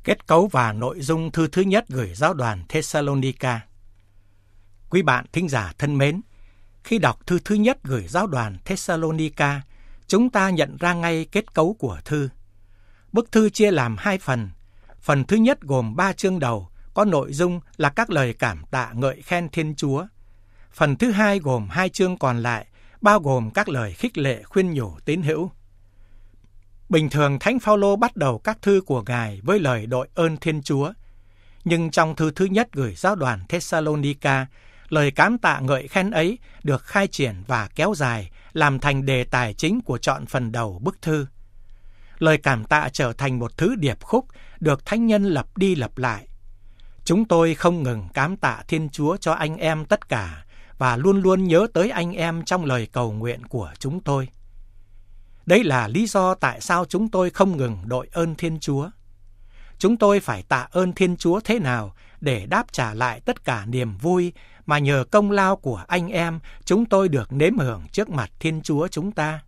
Kết cấu và nội dung thư thứ nhất gửi giáo đoàn Thessalonica. Quý bạn thính giả thân mến, khi đọc thư thứ nhất gửi giáo đoàn Thessalonica, chúng ta nhận ra ngay kết cấu của thư. Bức thư chia làm 2 phần. Phần thứ nhất gồm 3 chương đầu, có nội dung là các lời cảm tạ ngợi khen Thiên Chúa. Phần thứ hai gồm 2 chương còn lại, bao gồm các lời khích lệ khuyên nhủ tín hữu. Bình thường Thánh Phaolô bắt đầu các thư của Ngài với lời đội ơn Thiên Chúa. Nhưng trong thư thứ nhất gửi giáo đoàn Thessalonica, lời cám tạ ngợi khen ấy được khai triển và kéo dài, làm thành đề tài chính của trọn phần đầu bức thư. Lời cảm tạ trở thành một thứ điệp khúc được thánh nhân lặp đi lặp lại. Chúng tôi không ngừng cám tạ Thiên Chúa cho anh em tất cả và luôn luôn nhớ tới anh em trong lời cầu nguyện của chúng tôi. Đấy là lý do tại sao chúng tôi không ngừng đội ơn Thiên Chúa. Chúng tôi phải tạ ơn Thiên Chúa thế nào để đáp trả lại tất cả niềm vui mà nhờ công lao của anh em chúng tôi được nếm hưởng trước mặt Thiên Chúa chúng ta.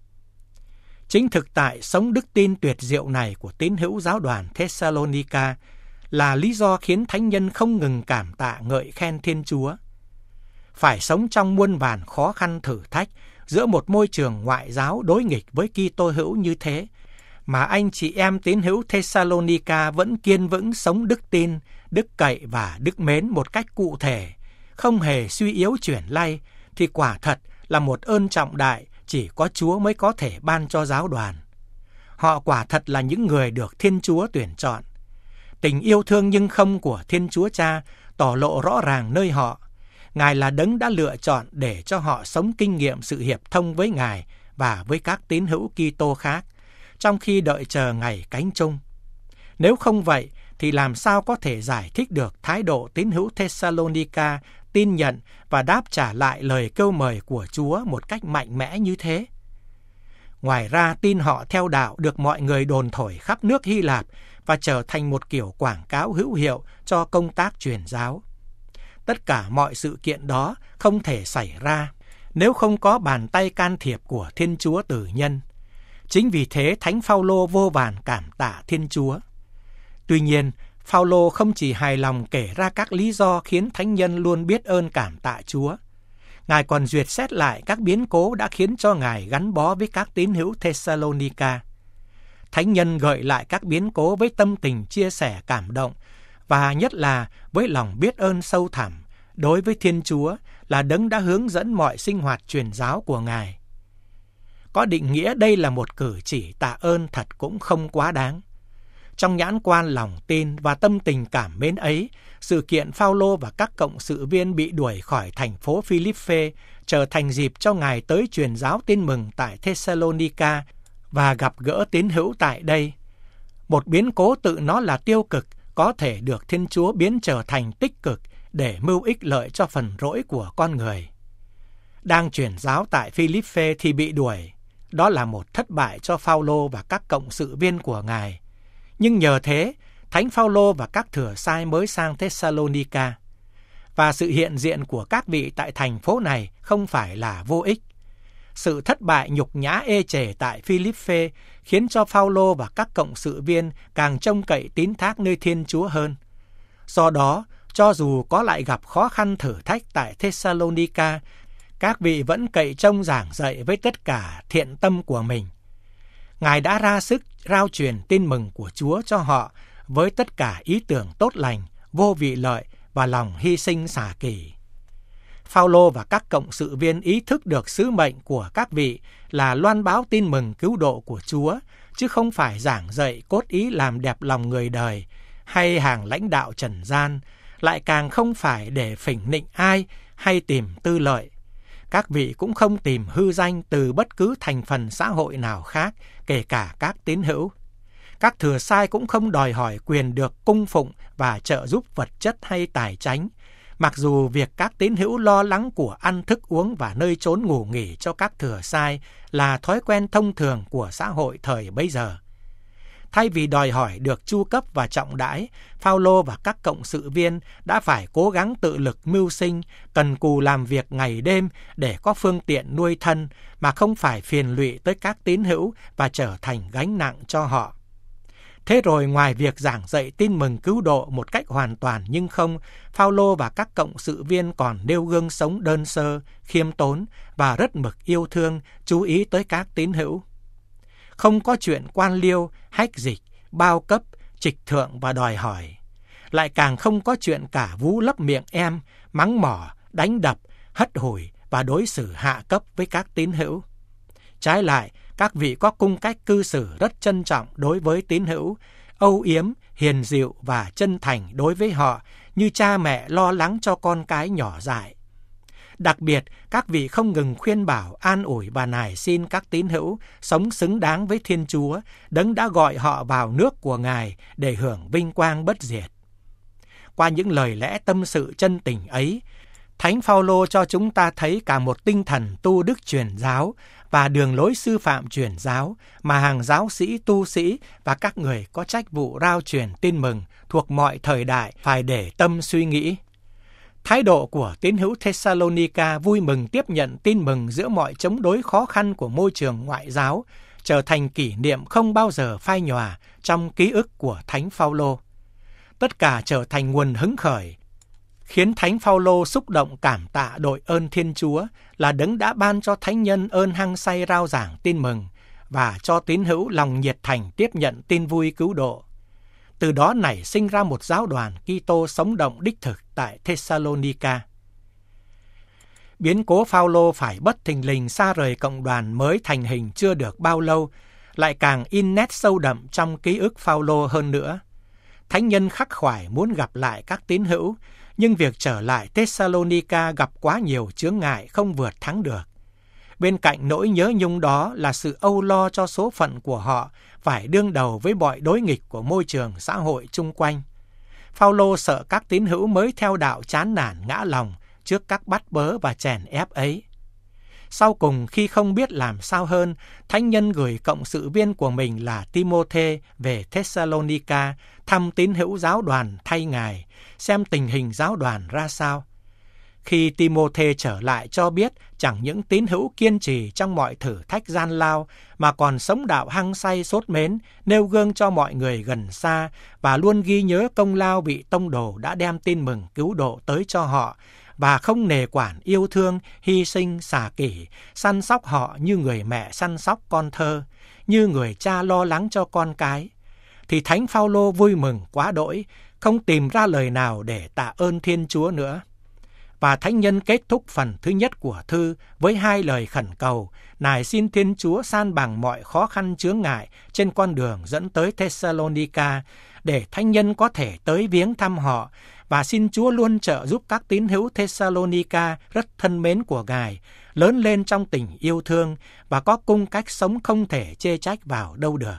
Chính thực tại sống đức tin tuyệt diệu này của tín hữu giáo đoàn Thessalonica là lý do khiến thánh nhân không ngừng cảm tạ ngợi khen Thiên Chúa. Phải sống trong muôn vàn khó khăn thử thách giữa một môi trường ngoại giáo đối nghịch với Kitô hữu như thế, mà anh chị em tín hữu Thessalonica vẫn kiên vững sống đức tin, đức cậy và đức mến một cách cụ thể, không hề suy yếu chuyển lay, thì quả thật là một ơn trọng đại chỉ có Chúa mới có thể ban cho giáo đoàn. Họ quả thật là những người được Thiên Chúa tuyển chọn. Tình yêu thương nhưng không của Thiên Chúa Cha tỏ lộ rõ ràng nơi họ. Ngài là đấng đã lựa chọn để cho họ sống kinh nghiệm sự hiệp thông với Ngài và với các tín hữu Kitô khác, trong khi đợi chờ ngày cánh chung. Nếu không vậy, thì làm sao có thể giải thích được thái độ tín hữu Thessalonica tin nhận và đáp trả lại lời kêu mời của Chúa một cách mạnh mẽ như thế? Ngoài ra, tin họ theo đạo được mọi người đồn thổi khắp nước Hy Lạp và trở thành một kiểu quảng cáo hữu hiệu cho công tác truyền giáo. Tất cả mọi sự kiện đó không thể xảy ra nếu không có bàn tay can thiệp của Thiên Chúa tử nhân. Chính vì thế Thánh Phaolô vô vàn cảm tạ Thiên Chúa. Tuy nhiên, Phaolô không chỉ hài lòng kể ra các lý do khiến thánh nhân luôn biết ơn cảm tạ Chúa. Ngài còn duyệt xét lại các biến cố đã khiến cho Ngài gắn bó với các tín hữu Thessalonica. Thánh nhân gợi lại các biến cố với tâm tình chia sẻ cảm động, và nhất là với lòng biết ơn sâu thẳm đối với Thiên Chúa là đấng đã hướng dẫn mọi sinh hoạt truyền giáo của Ngài. Có định nghĩa đây là một cử chỉ tạ ơn thật cũng không quá đáng. Trong nhãn quan lòng tin và tâm tình cảm mến ấy, sự kiện Phaolô và các cộng sự viên bị đuổi khỏi thành phố Philippe trở thành dịp cho Ngài tới truyền giáo tin mừng tại Thessalonica và gặp gỡ tín hữu tại đây. Một biến cố tự nó là tiêu cực có thể được Thiên Chúa biến trở thành tích cực để mưu ích lợi cho phần rỗi của con người. Đang truyền giáo tại Philippe thì bị đuổi. Đó là một thất bại cho Phaolô và các cộng sự viên của Ngài. Nhưng nhờ thế, Thánh Phaolô và các thừa sai mới sang Thessalonica. Và sự hiện diện của các vị tại thành phố này không phải là vô ích. Sự thất bại nhục nhã ê chề tại Philippe khiến cho Phaolô và các cộng sự viên càng trông cậy tín thác nơi Thiên Chúa hơn. Do đó, cho dù có lại gặp khó khăn thử thách tại Thessalonica, các vị vẫn cậy trông giảng dạy với tất cả thiện tâm của mình. Ngài đã ra sức rao truyền tin mừng của Chúa cho họ với tất cả ý tưởng tốt lành, vô vị lợi và lòng hy sinh xả kỷ. Phaolô và các cộng sự viên ý thức được sứ mệnh của các vị là loan báo tin mừng cứu độ của Chúa, chứ không phải giảng dạy cốt ý làm đẹp lòng người đời hay hàng lãnh đạo trần gian, lại càng không phải để phỉnh nịnh ai hay tìm tư lợi. Các vị cũng không tìm hư danh từ bất cứ thành phần xã hội nào khác, kể cả các tín hữu. Các thừa sai cũng không đòi hỏi quyền được cung phụng và trợ giúp vật chất hay tài chánh, mặc dù việc các tín hữu lo lắng của ăn thức uống và nơi trốn ngủ nghỉ cho các thừa sai là thói quen thông thường của xã hội thời bấy giờ. Thay vì đòi hỏi được chu cấp và trọng đãi, Phaolô và các cộng sự viên đã phải cố gắng tự lực mưu sinh, cần cù làm việc ngày đêm để có phương tiện nuôi thân mà không phải phiền lụy tới các tín hữu và trở thành gánh nặng cho họ. Thế rồi ngoài việc giảng dạy tin mừng cứu độ một cách hoàn toàn nhưng không, Phao-lô và các cộng sự viên còn nêu gương sống đơn sơ, khiêm tốn và rất mực yêu thương, chú ý tới các tín hữu. Không có chuyện quan liêu, hách dịch, bao cấp, trịch thượng và đòi hỏi. Lại càng không có chuyện cả vú lấp miệng em, mắng mỏ, đánh đập, hất hủi và đối xử hạ cấp với các tín hữu. Trái lại, các vị có cung cách cư xử rất trân trọng đối với tín hữu, âu yếm, hiền dịu và chân thành đối với họ, như cha mẹ lo lắng cho con cái nhỏ dại. Đặc biệt, các vị không ngừng khuyên bảo, an ủi và nài xin các tín hữu sống xứng đáng với Thiên Chúa, Đấng đã gọi họ vào nước của Ngài để hưởng vinh quang bất diệt. Qua những lời lẽ tâm sự chân tình ấy, Thánh Phao-lô cho chúng ta thấy cả một tinh thần tu đức truyền giáo và đường lối sư phạm truyền giáo mà hàng giáo sĩ, tu sĩ và các người có trách vụ rao truyền tin mừng thuộc mọi thời đại phải để tâm suy nghĩ. Thái độ của tín hữu Thessalonica vui mừng tiếp nhận tin mừng giữa mọi chống đối khó khăn của môi trường ngoại giáo trở thành kỷ niệm không bao giờ phai nhòa trong ký ức của Thánh Phao-lô. Tất cả trở thành nguồn hứng khởi, khiến Thánh Phao-lô xúc động cảm tạ đội ơn Thiên Chúa là Đấng đã ban cho thánh nhân ơn hăng say rao giảng tin mừng và cho tín hữu lòng nhiệt thành tiếp nhận tin vui cứu độ. Từ đó nảy sinh ra một giáo đoàn Kitô sống động đích thực tại Thessalonica. Biến cố Phao-lô phải bất thình lình xa rời cộng đoàn mới thành hình chưa được bao lâu, lại càng in nét sâu đậm trong ký ức Phao-lô hơn nữa. Thánh nhân khắc khoải muốn gặp lại các tín hữu, nhưng việc trở lại Thessalonica gặp quá nhiều chướng ngại không vượt thắng được. Bên cạnh nỗi nhớ nhung đó là sự âu lo cho số phận của họ phải đương đầu với mọi đối nghịch của môi trường xã hội chung quanh. Phao-lô sợ các tín hữu mới theo đạo chán nản ngã lòng trước các bắt bớ và chèn ép ấy. Sau cùng, khi không biết làm sao hơn, thánh nhân gửi cộng sự viên của mình là Ti-mô-thê về Thessalonica thăm tín hữu giáo đoàn thay ngài, xem tình hình giáo đoàn ra sao. Khi Ti-mô-thê trở lại cho biết chẳng những tín hữu kiên trì trong mọi thử thách gian lao mà còn sống đạo hăng say sốt mến, nêu gương cho mọi người gần xa và luôn ghi nhớ công lao vị tông đồ đã đem tin mừng cứu độ tới cho họ và không nề quản yêu thương, hy sinh, xả kỷ, săn sóc họ như người mẹ săn sóc con thơ, như người cha lo lắng cho con cái, thì Thánh Phao-lô vui mừng quá đỗi, không tìm ra lời nào để tạ ơn Thiên Chúa nữa. Và thánh nhân kết thúc phần thứ nhất của thư với hai lời khẩn cầu, nài xin Thiên Chúa san bằng mọi khó khăn chướng ngại trên con đường dẫn tới Thessalonica, để thánh nhân có thể tới viếng thăm họ, và xin Chúa luôn trợ giúp các tín hữu Thessalonica rất thân mến của Ngài, lớn lên trong tình yêu thương và có cung cách sống không thể chê trách vào đâu được.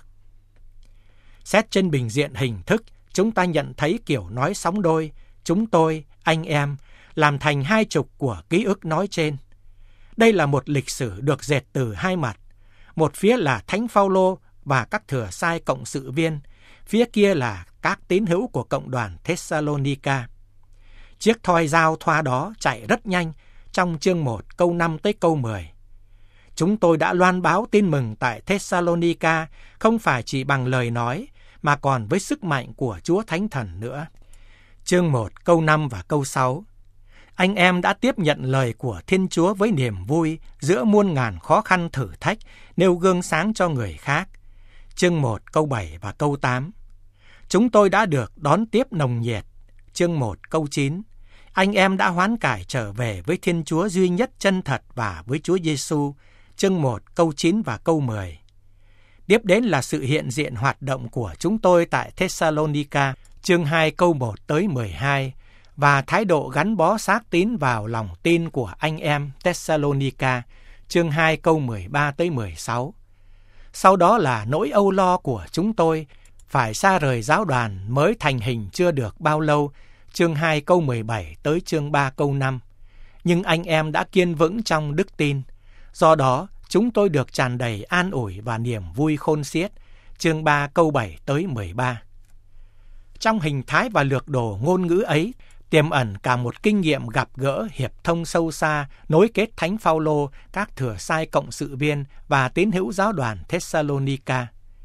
Xét trên bình diện hình thức, chúng ta nhận thấy kiểu nói sóng đôi, chúng tôi, anh em, làm thành hai trục của ký ức nói trên. Đây là một lịch sử được dệt từ hai mặt. Một phía là Thánh Phao-lô và các thừa sai cộng sự viên, phía kia là các tín hữu của cộng đoàn Thessalonica. Chiếc thoi giao thoa đó chạy rất nhanh trong chương 1 câu 5 tới câu 10. Chúng tôi đã loan báo tin mừng tại Thessalonica không phải chỉ bằng lời nói mà còn với sức mạnh của Chúa Thánh Thần nữa. Chương 1 câu 5 và câu 6. Anh em đã tiếp nhận lời của Thiên Chúa với niềm vui giữa muôn ngàn khó khăn thử thách, nêu gương sáng cho người khác. Chương 1 câu 7 và câu 8. Chúng tôi đã được đón tiếp nồng nhiệt. Chương 1 câu 9. Anh em đã hoán cải trở về với Thiên Chúa duy nhất chân thật và với Chúa Giêsu. Chương 1 câu 9 và câu 10. Tiếp đến là sự hiện diện hoạt động của chúng tôi tại Thessalonica. Chương 2 câu 1 tới 12. Và thái độ gắn bó xác tín vào lòng tin của anh em Thessalonica. Chương 2 câu 13 tới 16. Sau đó là nỗi âu lo của chúng tôi phải xa rời giáo đoàn mới thành hình chưa được bao lâu, chương 2 câu 17 tới chương 3 câu 5. Nhưng anh em đã kiên vững trong đức tin. Do đó, chúng tôi được tràn đầy an ủi và niềm vui khôn xiết, chương 3 câu 7 tới 13. Trong hình thái và lược đồ ngôn ngữ ấy, tiềm ẩn cả một kinh nghiệm gặp gỡ hiệp thông sâu xa, nối kết Thánh Phao-lô, các thừa sai cộng sự viên và tín hữu giáo đoàn Thessalonica.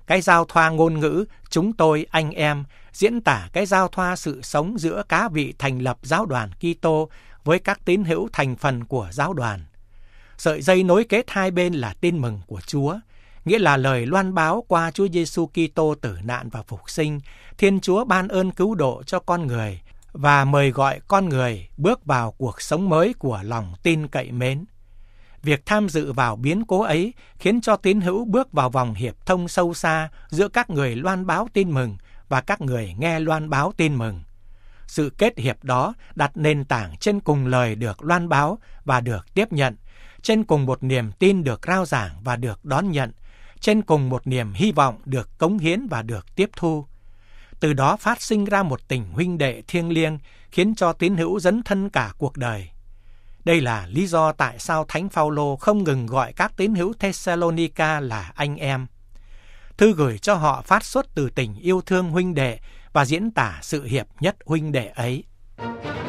Cái giao thoa ngôn ngữ chúng tôi anh em diễn tả cái giao thoa sự sống giữa cá vị thành lập giáo đoàn Kitô với các tín hữu thành phần của giáo đoàn. Sợi dây nối kết hai bên là tin mừng của Chúa, nghĩa là lời loan báo qua Chúa Giêsu Kitô tử nạn và phục sinh, Thiên Chúa ban ơn cứu độ cho con người và mời gọi con người bước vào cuộc sống mới của lòng tin cậy mến. Việc tham dự vào biến cố ấy khiến cho tín hữu bước vào vòng hiệp thông sâu xa giữa các người loan báo tin mừng và các người nghe loan báo tin mừng. Sự kết hiệp đó đặt nền tảng trên cùng lời được loan báo và được tiếp nhận, trên cùng một niềm tin được rao giảng và được đón nhận, trên cùng một niềm hy vọng được cống hiến và được tiếp thu. Từ đó phát sinh ra một tình huynh đệ thiêng liêng khiến cho tín hữu dấn thân cả cuộc đời. Đây là lý do tại sao Thánh Phaolô không ngừng gọi các tín hữu Thessalonica là anh em. Thư gửi cho họ phát xuất từ tình yêu thương huynh đệ và diễn tả sự hiệp nhất huynh đệ ấy.